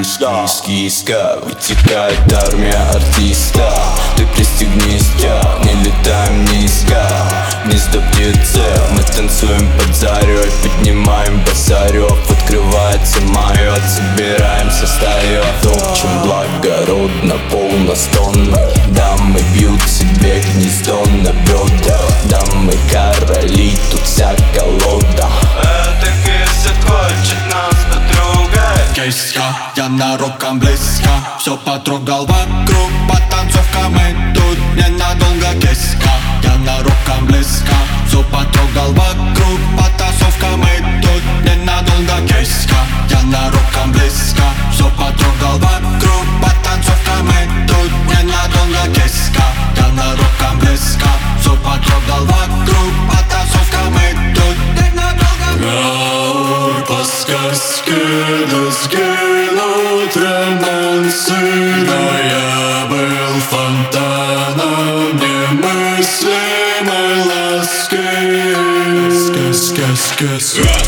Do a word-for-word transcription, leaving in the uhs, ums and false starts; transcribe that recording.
Из киска вытекает армия артиста. Ты пристегнись, я не летаем низко. Гнездо птицы, мы танцуем под зарей, поднимаем базарев, открывается майот, собираемся стаей. Топчем благородно, полностонно. Дамы бьют себе гнездо на бедра. Дамы короли, тут вся колода. Эта киска хочет нас потрогать. Киска, я нароком близко. Все потрогал вокруг, потанцовка мы тут ненадолго. Киска, я нароком близко. Все потрогал вокруг, потанцовка мы тут ненадолго. Киска, я нароком близко. Все потрогал вокруг, потанцовка мы тут ненадолго. Киска, я нароком близко. Все потрогал вокруг, потанцовка мы тут ненадолго. Гаур по сказке сгинут ремонсы, но я был фонтаном немыслимой ласки. Сказ, сказ, сказ.